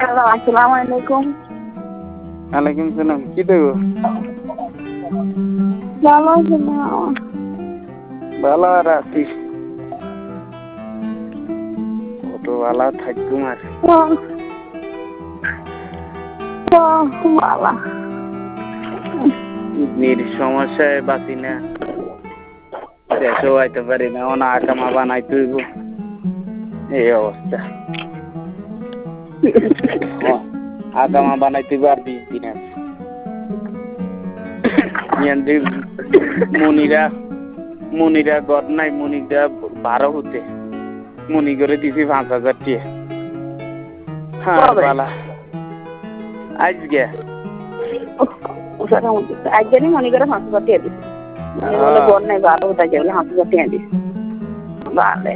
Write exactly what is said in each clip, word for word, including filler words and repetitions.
Hello আসসালামু আলাইকুম। ওয়ালাইকুম সালাম। কি দেবো? ভালো আছেন না? ভালো আর আছি। কত ভালো থাকুম আর ভালো কিডনির সমস্যায় বাঁচি না, দেশেও আইতে পারি না, অনা আকামা বানাইতে হইব, এই অবস্থা। আকামা বানাইতে হইব আর বিশ দিন আছে। মনিরা মনিরা গদ নাই, মনিরা বারো হতে মনি করে দিছি পাঁচ হাজার টিয়া। হ্যাঁ বালা আজকে একজনই মনে করে পাঁচ হাজার টাকা দিচ্ছে, বলে গড় নাই বারো হতে বলে পাঁচ হাজার টাকা দিচ্ছে। ভালো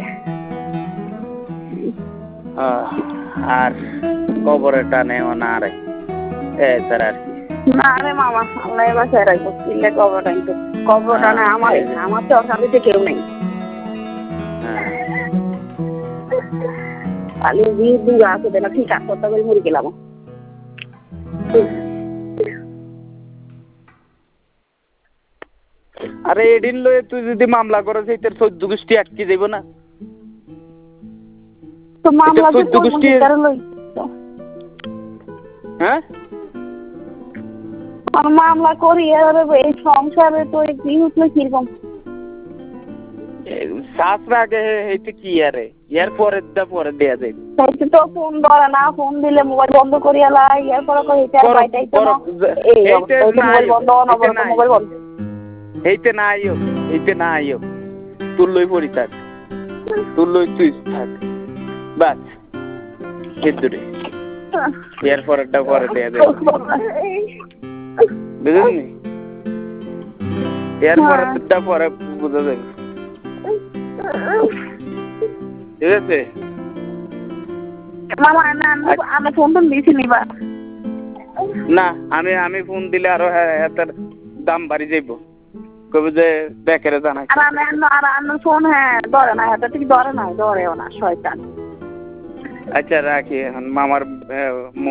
আর কবরের টানে না রে এ স্যার আর কি না রে মামা, আল্লাহ বাসায় রাখবো। কিনলে কবর টানতো, কবর টানে আমার আমার তো অশান্তিতে কেউ নেই। খালি বিয়ে দুগা আছে না, ঠিক আছে করতে করে মরে গেলাম। আরে এদিন লয়ে তুই যদি মামলা করস এই তোর চোদ্দ গোষ্ঠী আটকে যাইব না? তো মামলা চোদ্দ গোষ্ঠী হ্যাঁ মামলা করি এই সংসারে তো কি হচ্ছে কিরকম শাস্ত্র আগে হইতে কি আরে ইয়ার পরে দা পরে দেয়া যাইবে। সেইটা তো ফোন ধরে না, ফোন দিলে মোবাইল বন্ধ করিয়া লাই, ইয়ার পরে কই এটা বাইটাই তো না, এই মোবাইল বন্ধ না বলে তো মোবাইল বন্ধ এইতে না আইও, এইতে না আইও, তুই লই পড়ি থাক, তুই লই তুই থাক বাস এদুরে ইয়ার পরেরটা পরে দেয়া যাবে, বুঝলি? ইয়ার পরেরটা পরে বুঝা যাবে, ঠিক আছে? মামা আমি ফোন টোন দিয়েছি নিবা না, আমি আমি ফোন দিলে আরো এটার দাম বাড়ি যাইব, কবে যে বেকারে জানাই। আর আমি আর আমার ফোন হ্যাঁ ধরে না, এটা ঠিক ধরে না, ধরেও না শয়তান। আচ্ছা রাখি এখন মামার